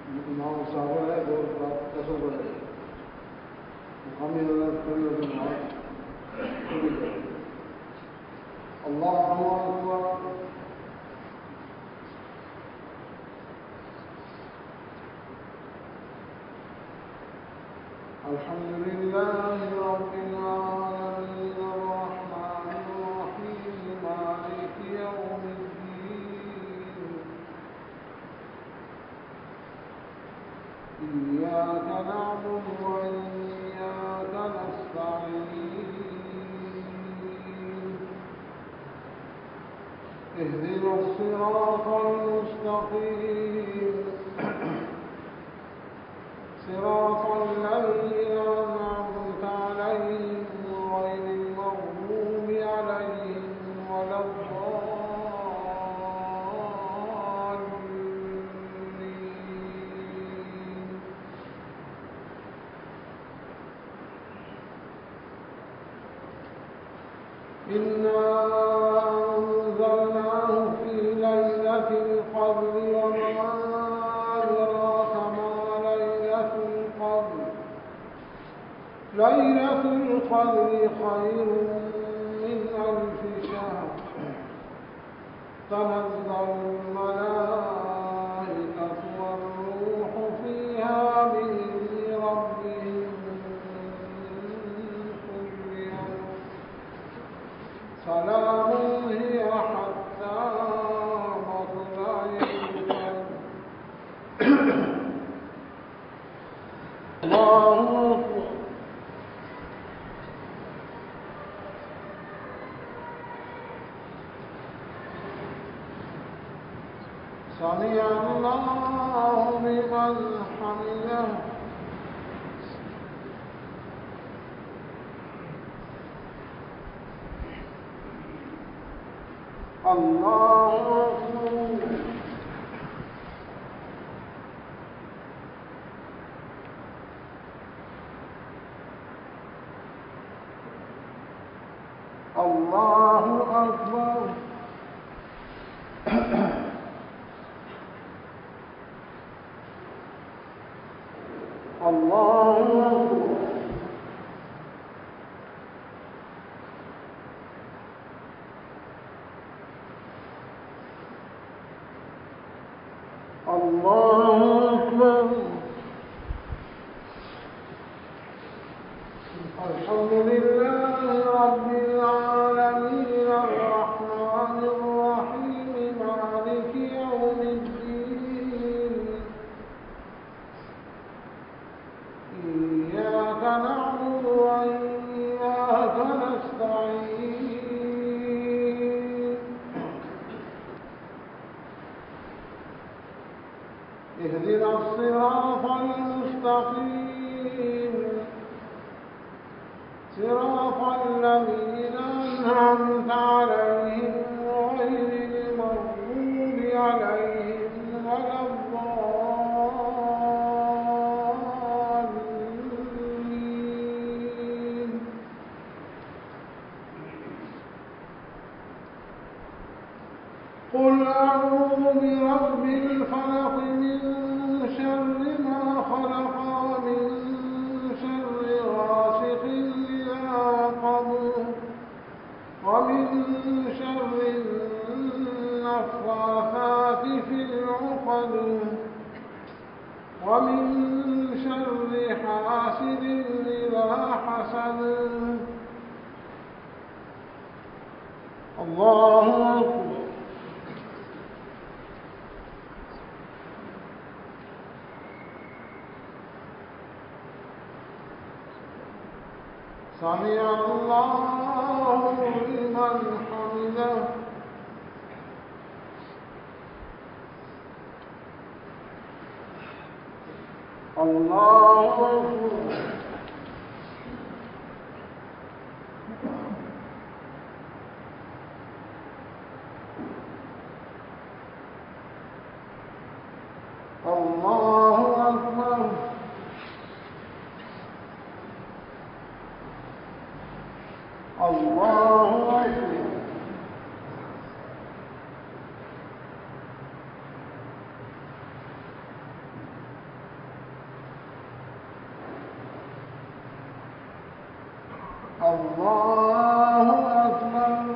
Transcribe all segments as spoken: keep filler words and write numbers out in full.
ನಾವು ಸಾಗರ ಕಸೋಬರ ಮುಖಾಮಿನ ಪ್ರಯೋಜನ ಅಲ್ಲಾಹು ಅಕ್ಬರ್ الحمد لله رب العالمين الرحمن الرحيم مالك يوم الدين إياك نعبد وإياك نستعين اهدنا الصراط المستقيم صراط الذين أنعمت عليهم غير المغضوب عليهم ولا الضالين إنا أنزلناه في ليلة القدر وما ليلة القدر خير من ألف شهر تنزل الملائكة والروح فيها بإذن ربهم كل يوم سلام هي حتى مطلع الفجر الله أكبر سمع الله لمن حمده الله أكبر الله أكبر الله أكبر الله أكبر الحمد لله رب العالمين الرحمن الرحيم مالك يوم الدين إياك نعبد وإياك نستعين اهدنا الصراط المستقيم صراط الذين أنعمت عليهم غير المغضوب عليهم ولا الضالين قل أعوذ برب الفلق من شر ما خلق ومن شر غاسق إذا وقب ومن شر النفاثات في العقد ومن شر حاسد إذا حسد الله أكبر سمع الله لمن حمده الله أكبر الله أكبر الله أكبر الله أكبر.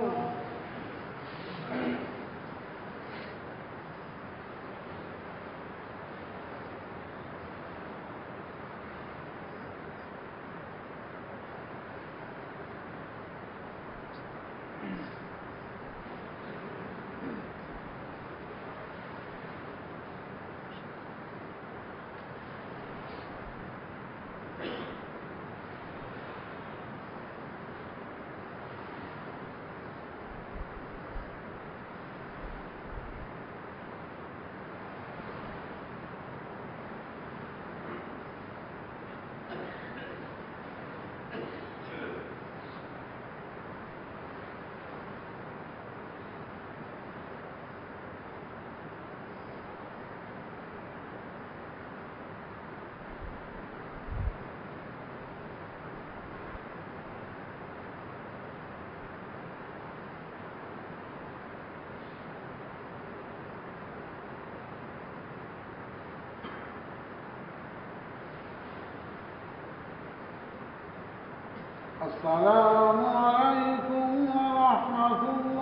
السلام عليكم ورحمة الله